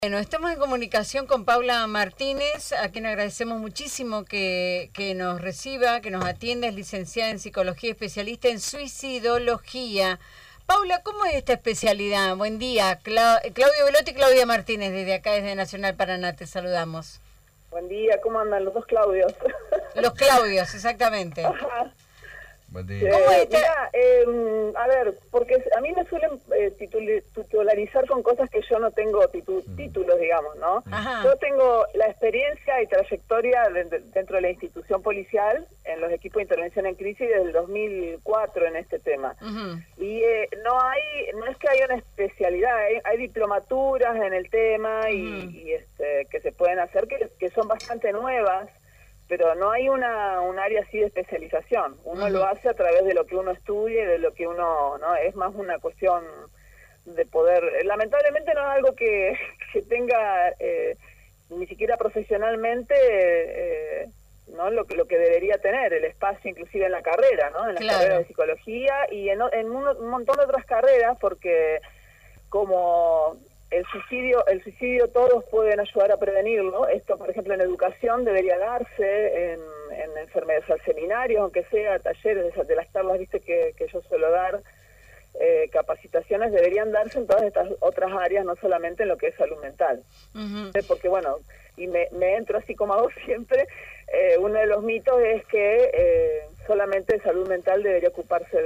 Bueno, estamos en comunicación con Paula Martínez, a quien agradecemos muchísimo que nos reciba, que nos atienda. Es licenciada en psicología y especialista en suicidología. Paula, ¿cómo es esta especialidad? Buen día. Claudio Velotti y Claudia Martínez, desde acá, desde Nacional Paraná, te saludamos. Buen día, ¿cómo andan los dos Claudios? Los Claudios, exactamente. Ajá. Buen día. ¿Cómo está? Mirá, a ver, porque a mí me suelen titularizar con cosas que yo no tengo títulos, digamos, ¿no? Ajá. Yo tengo la experiencia y trayectoria dentro de la institución policial en los equipos de intervención en crisis desde el 2004 en este tema. Y no es que haya una especialidad, hay diplomaturas en el tema y que se pueden hacer que son bastante nuevas, pero no hay un área así de especialización. Uno lo hace a través de lo que uno estudia y de lo que uno, ¿no? Es más una cuestión de poder. Lamentablemente no es algo que tenga ni siquiera profesionalmente no lo que debería tener el espacio, inclusive en la carrera, ¿no? En las carreras de psicología y en un montón de otras carreras, porque como el suicidio todos pueden ayudar a prevenirlo. Esto, por ejemplo, en educación debería darse, en enfermedades, o sea, seminarios, aunque sea talleres de las charlas, viste, que yo suelo dar, capacitaciones deberían darse en todas estas otras áreas, no solamente en lo que es salud mental. Porque, bueno, y me entro así como hago siempre, uno de los mitos es que solamente salud mental debería ocuparse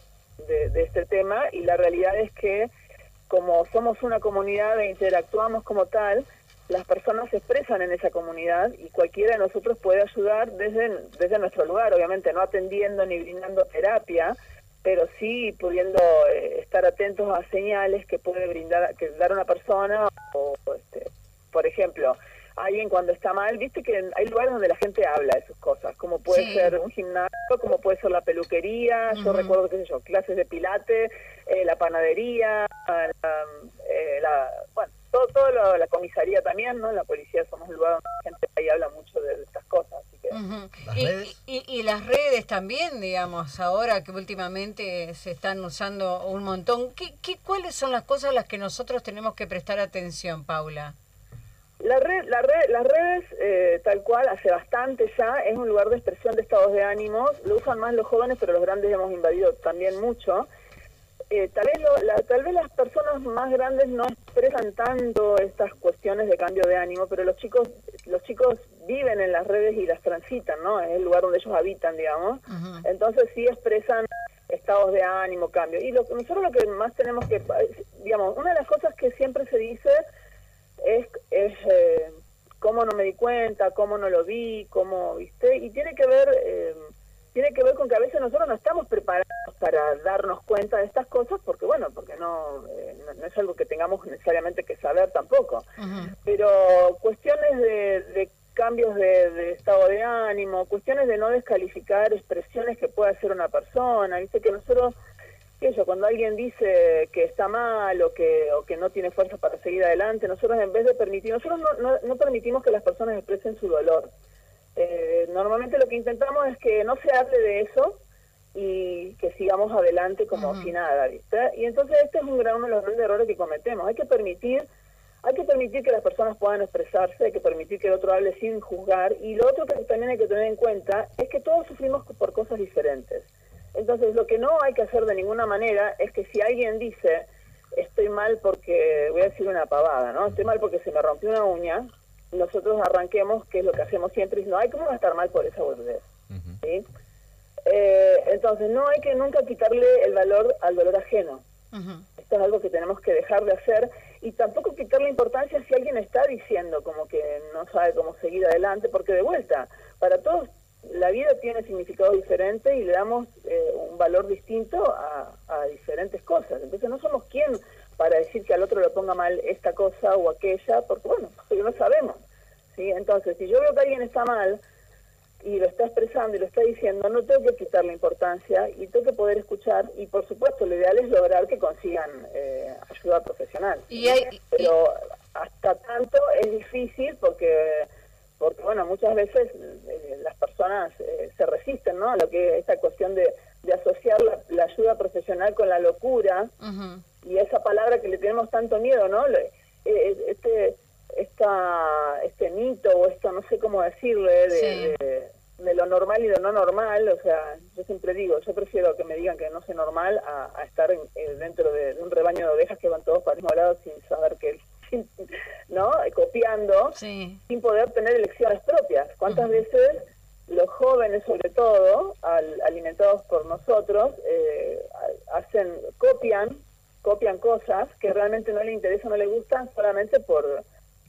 de este tema, y la realidad es que como somos una comunidad e interactuamos como tal, las personas se expresan en esa comunidad y cualquiera de nosotros puede ayudar desde nuestro lugar, obviamente no atendiendo ni brindando terapia, pero sí pudiendo estar atentos a señales que puede dar una persona, o por ejemplo, alguien cuando está mal, viste que hay lugares donde la gente habla de sus cosas, como puede ser un gimnasio, como puede ser la peluquería, yo recuerdo, qué sé yo, clases de pilates, la panadería, bueno, todo la comisaría también, ¿no? La policía somos un lugar donde la gente ahí habla mucho de estas cosas, así que... Y las redes también, digamos, ahora que últimamente se están usando un montón, ¿cuáles son las cosas a las que nosotros tenemos que prestar atención, Paula? Las redes, tal cual, hace bastante ya, es un lugar de expresión de estados de ánimos. Lo usan más los jóvenes, pero los grandes hemos invadido también mucho. Tal vez las personas más grandes no expresan tanto estas cuestiones de cambio de ánimo, pero los chicos viven en las redes y las transitan, ¿no? Es el lugar donde ellos habitan, digamos. Entonces sí expresan estados de ánimo, cambio. Y nosotros lo que más tenemos que, digamos, una de las cosas que siempre se dice es cómo no me di cuenta, cómo no lo vi, cómo, ¿viste? Y tiene que ver con que a veces nosotros no estamos preparados para darnos cuenta de estas cosas, porque no es algo que tengamos necesariamente que saber tampoco. Pero cuestiones de cambios de estado de ánimo, cuestiones de no descalificar expresiones que pueda hacer una persona, ¿viste? Que nosotros, cuando alguien dice que está mal o que no tiene fuerza para seguir adelante, nosotros en vez de permitir, nosotros no permitimos que las personas expresen su dolor. Normalmente lo que intentamos es que no se hable de eso y que sigamos adelante como si nada, ¿viste? Y entonces este es uno de los grandes errores que cometemos. Hay que permitir que las personas puedan expresarse, hay que permitir que el otro hable sin juzgar, y lo otro que también hay que tener en cuenta es que todos sufrimos por cosas diferentes. Entonces, lo que no hay que hacer de ninguna manera es que si alguien dice, estoy mal porque, voy a decir una pavada, ¿no? Estoy mal porque se me rompió una uña, nosotros arranquemos, que es lo que hacemos siempre, y no, ¿cómo va a estar mal por esa boludez? ¿Sí? Entonces, no hay que nunca quitarle el valor al dolor ajeno. Esto es algo que tenemos que dejar de hacer, y tampoco quitarle importancia si alguien está diciendo como que no sabe cómo seguir adelante, porque de vuelta, para todos la vida tiene significado diferente y le damos un valor distinto a diferentes cosas. Entonces no somos quien para decir que al otro le ponga mal esta cosa o aquella, porque no sabemos, ¿sí? Entonces, si yo veo que alguien está mal y lo está expresando y lo está diciendo, no tengo que quitarle importancia y tengo que poder escuchar, y por supuesto lo ideal es lograr que consigan ayuda profesional. Pero hasta tanto es difícil porque muchas veces las personas se resisten, ¿no? A lo que esta cuestión de asociar la ayuda profesional con la locura, y esa palabra que le tenemos tanto miedo, ¿no? este mito o esto, no sé cómo decirle, Sí. de lo normal y lo no normal. O sea, yo siempre digo, yo prefiero que me digan que no soy normal a estar dentro de un rebaño de ovejas que van todos para el mismo lado sin saber que, ¿no? Copiando, Sí. sin poder tener elecciones propias. ¿Cuántas veces los jóvenes, sobre todo, alimentados por nosotros, copian cosas que realmente no les interesan, no les gustan, solamente por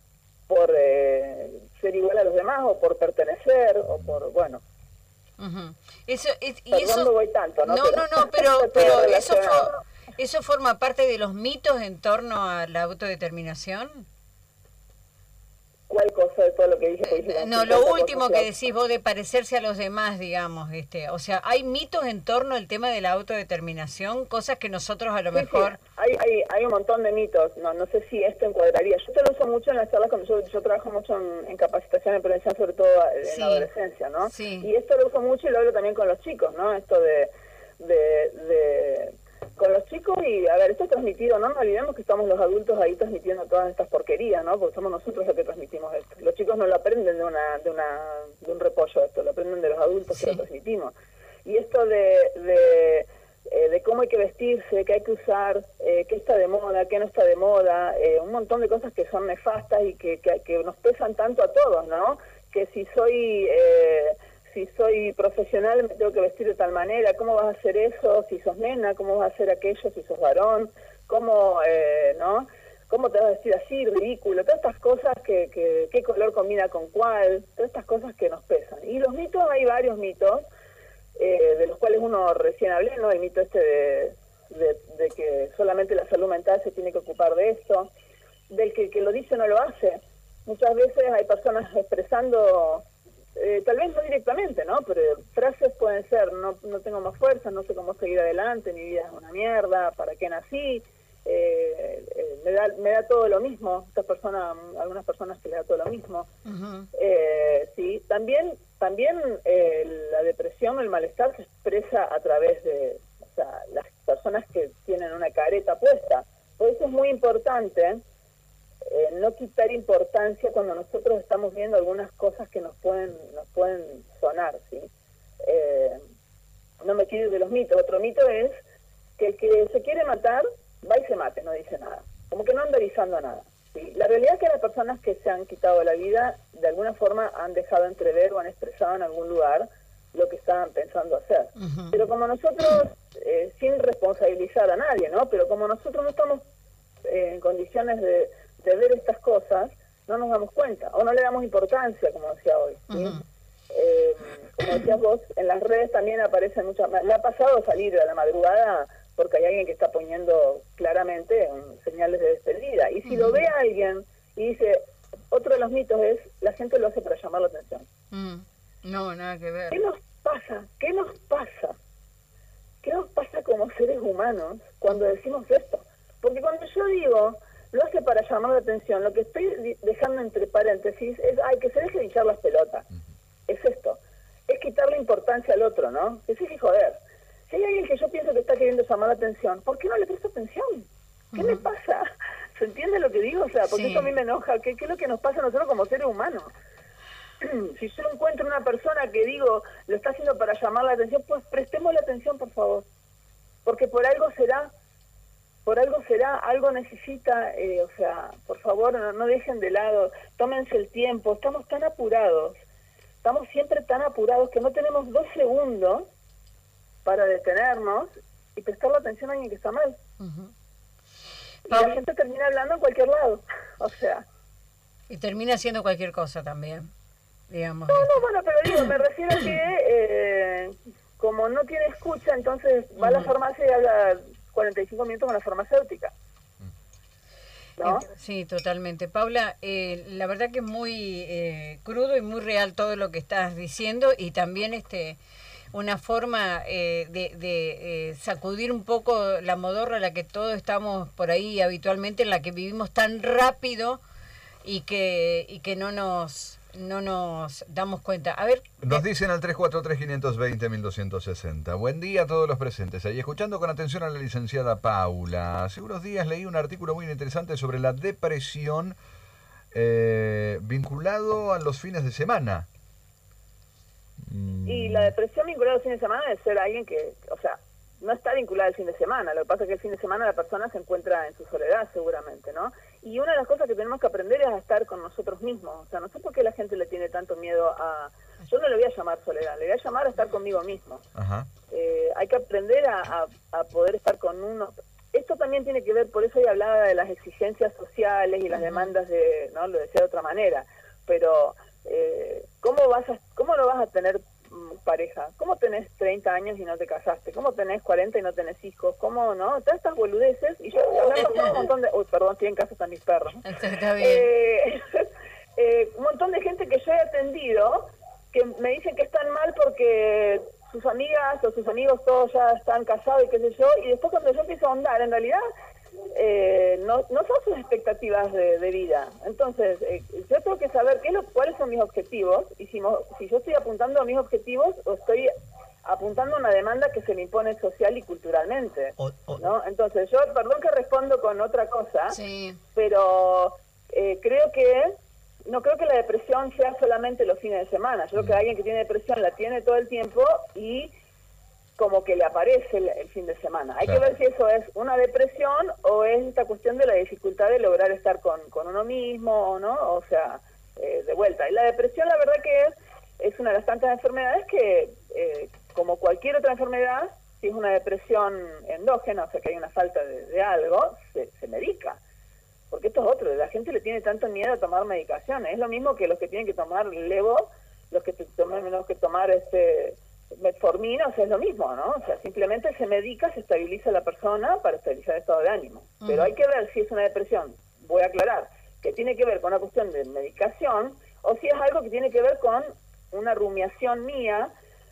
ser igual a los demás, o por pertenecer, o por, bueno, Ujú. Eso es, y perdón, eso no voy tanto, ¿no? no, no, no, pero Está todo pero relacionado. eso forma parte de los mitos en torno a la autodeterminación. ¿Cuál cosa de todo lo que dije? Porque dije como No, lo 50 último cosas, que Flor. decís vos de parecerse a los demás, digamos, o sea, hay mitos en torno al tema de la autodeterminación, cosas que nosotros a lo Sí, mejor, hay un montón de mitos. No sé si esto encuadraría. Yo te lo uso mucho en las charlas cuando yo trabajo mucho en capacitación en prevención, sobre todo en la sí, adolescencia, ¿no? sí, Y esto lo uso mucho y lo hablo también con los chicos, ¿no? Esto de con los chicos. Y a ver, esto es transmitido, no nos olvidemos que estamos los adultos ahí transmitiendo todas estas porquerías, ¿no? Porque somos nosotros los que transmitimos esto. Los chicos no lo aprenden de un repollo, esto lo aprenden de los adultos que lo sí. transmitimos. Y esto de cómo hay que vestirse, qué hay que usar, qué está de moda, qué no está de moda, un montón de cosas que son nefastas y que nos pesan tanto a todos, ¿no? Que si soy profesional me tengo que vestir de tal manera, ¿cómo vas a hacer eso si sos nena? ¿Cómo vas a hacer aquello si sos varón? ¿Cómo, no? ¿Cómo te vas a vestir así, ridículo? Todas estas cosas qué color combina con cuál, todas estas cosas que nos pesan. Y los mitos, hay varios mitos, de los cuales uno recién hablé, ¿no? El mito este de que solamente la salud mental se tiene que ocupar de esto, del que lo dice no lo hace. Muchas veces hay personas expresando, tal vez no directamente, ¿no? Pero frases pueden ser, no tengo más fuerza, no sé cómo seguir adelante, mi vida es una mierda, ¿para qué nací? Me da todo lo mismo. Algunas personas que le da todo lo mismo. Ujú. Sí, también la depresión, el malestar se expresa a través de, o sea, las personas que tienen una careta puesta. Por eso es muy importante no quitar importancia cuando nosotros estamos viendo algunas cosas que nos pueden sonar, ¿sí? No me quiero ir de los mitos. Otro mito es que el que se quiere matar va y se mate, no dice nada, como que no anda avisando nada, ¿sí? La realidad es que las personas que se han quitado la vida de alguna forma han dejado entrever o han expresado en algún lugar lo que estaban pensando hacer. Ujú. Pero como nosotros, sin responsabilizar a nadie, ¿no? Pero como nosotros no estamos en condiciones de ver estas cosas, no nos damos cuenta o no le damos importancia, como decía hoy, ¿sí? Ujú. Como decías vos, en las redes también aparecen muchas. Me ha pasado salir a la madrugada porque hay alguien que está poniendo claramente señales de despedida. Y si lo ve alguien y dice, otro de los mitos es, la gente lo hace para llamar la atención. No, nada que ver. ¿Qué nos pasa? ¿Qué nos pasa? ¿Qué nos pasa como seres humanos cuando decimos esto? Porque cuando yo digo, lo hace para llamar la atención, lo que estoy dejando entre paréntesis es, ay, que se deje de hinchar las pelotas. Es esto. Es quitarle importancia al otro, ¿no? Que sí, joder. Si hay alguien que yo pienso que está queriendo llamar la atención, ¿por qué no le presto atención? ¿Qué me pasa? ¿Se entiende lo que digo? O sea, porque Sí. eso a mí me enoja. ¿Qué es lo que nos pasa a nosotros como seres humanos? Si yo encuentro una persona que digo, lo está haciendo para llamar la atención, pues prestemos la atención, por favor. Porque por algo será, algo necesita, o sea, por favor, no dejen de lado, tómense el tiempo, estamos tan apurados, estamos siempre tan apurados que no tenemos 2 segundos para detenernos y prestarle atención a alguien que está mal. Ujú. Y la gente termina hablando en cualquier lado, o sea. Y termina haciendo cualquier cosa también, digamos. No, bueno, pero digo, me refiero a que como no tiene escucha, entonces va a la farmacia y habla 45 minutos con la farmacéutica. ¿No? Sí, totalmente. Paula, la verdad que es muy crudo y muy real todo lo que estás diciendo, y también una forma de sacudir un poco la modorra a la que todos estamos por ahí habitualmente, en la que vivimos tan rápido y que no nos no nos damos cuenta. A ver. Nos dicen al 343-520-1260. Buen día a todos los presentes. Ahí escuchando con atención a la licenciada Paula. Hace unos días leí un artículo muy interesante sobre la depresión vinculado a los fines de semana. Y la depresión vinculada al fin de semana es ser alguien que, o sea, no está vinculada al fin de semana. Lo que pasa es que el fin de semana la persona se encuentra en su soledad seguramente, ¿no? Y una de las cosas que tenemos que aprender es a estar con nosotros mismos. O sea, no sé por qué la gente le tiene tanto miedo a... Yo no le voy a llamar soledad, le voy a llamar a estar conmigo mismo. Ajá. Hay que aprender a poder estar con uno. Esto también tiene que ver, por eso ya hablaba de las exigencias sociales y las demandas de, ¿no? Lo decía de otra manera, pero ¿cómo no vas a tener pareja? ¿Cómo tenés 30 años y no te casaste? ¿Cómo tenés 40 y no tenés hijos? ¿Cómo no? Todas estas boludeces, y yo me ha pasado un montón de... Uy, perdón, estoy en casa, están mis perros. Está bien. Un montón de gente que yo he atendido que me dicen que están mal porque sus amigas o sus amigos todos ya están casados y qué sé yo, y después cuando yo empiezo a ahondar, en realidad no son sus expectativas de vida. Entonces, yo tengo que saber cuáles son mis objetivos, y si yo estoy apuntando a mis objetivos o estoy apuntando a una demanda que se me impone social y culturalmente, ¿no? Entonces, yo, perdón que respondo con otra cosa, Sí. pero no creo que la depresión sea solamente los fines de semana. Yo creo que alguien que tiene depresión la tiene todo el tiempo y como que le aparece el fin de semana. Hay que ver si eso es una depresión o es esta cuestión de la dificultad de lograr estar con uno mismo, ¿no? O sea, de vuelta. Y la depresión, la verdad que es una de las tantas enfermedades que, como cualquier otra enfermedad, si es una depresión endógena, o sea que hay una falta de algo, se medica. Porque esto es otro, la gente le tiene tanto miedo a tomar medicaciones. Es lo mismo que los que tienen que tomar levo, los que tenemos que tomar metformina, o sea, es lo mismo, ¿no? O sea, simplemente se medica, se estabiliza la persona para estabilizar el estado de ánimo. Pero hay que ver si es una depresión, voy a aclarar, que tiene que ver con una cuestión de medicación, o si es algo que tiene que ver con una rumiación mía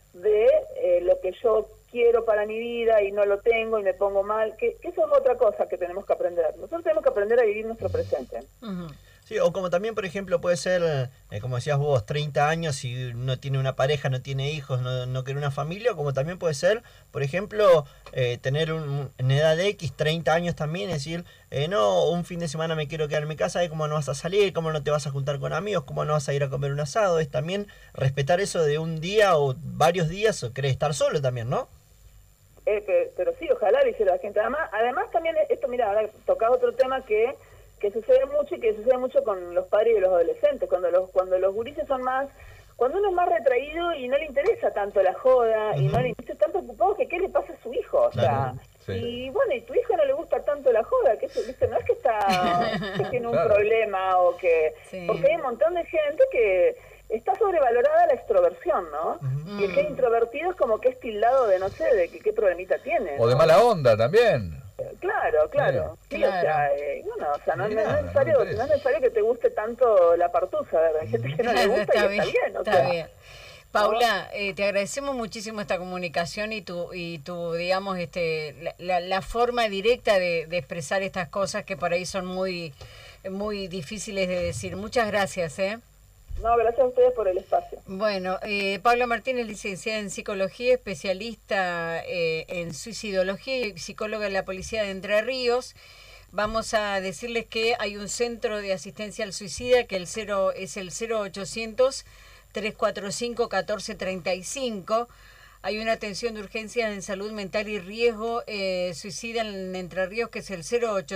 de lo que yo quiero para mi vida y no lo tengo y me pongo mal, que eso es otra cosa que tenemos que aprender. Nosotros tenemos que aprender a vivir nuestro presente. Sí, o como también, por ejemplo, puede ser, como decías vos, 30 años y no tiene una pareja, no tiene hijos, no quiere una familia, como también puede ser, por ejemplo, tener en edad X, 30 años también, es decir, no, un fin de semana me quiero quedar en mi casa, ¿cómo no vas a salir? ¿Cómo no te vas a juntar con amigos? ¿Cómo no vas a ir a comer un asado? Es también respetar eso de un día o varios días, o querés estar solo también, ¿no? Pero sí, ojalá lo hiciera la gente. Además también, esto, mira, ahora tocás otro tema que sucede mucho y que sucede mucho con los padres y los adolescentes, cuando los gurises son más, cuando uno es más retraído y no le interesa tanto la joda y no le interesa tanto ocupado que qué le pasa a su hijo, o sea, y bueno, y tu hijo no le gusta tanto la joda, que eso, ¿viste? No es que tiene un problema o que, porque hay un montón de gente que está sobrevalorada la extroversión, ¿no? Y el que es introvertido es como que es tildado de, no sé, de qué problemita tiene, O ¿no? de mala onda también. Claro. Sí, o sea, no es necesario que te guste tanto la partusa, ¿verdad? Hay gente que no le gusta y está bien. Está bien. Paula, te agradecemos muchísimo esta comunicación y tu digamos, la forma directa de expresar estas cosas que por ahí son muy, muy difíciles de decir. Muchas gracias, No, gracias a ustedes por el espacio. Bueno, Paula Martínez, licenciada en Psicología, especialista en suicidología y psicóloga de la Policía de Entre Ríos. Vamos a decirles que hay un centro de asistencia al suicida, que es el 0800-345-1435. Hay una atención de urgencias en salud mental y riesgo suicida en Entre Ríos, que es el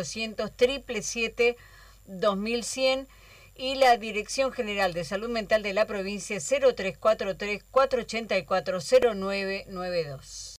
0800-777-2100. Y la Dirección General de Salud Mental de la provincia 0343-484-0992.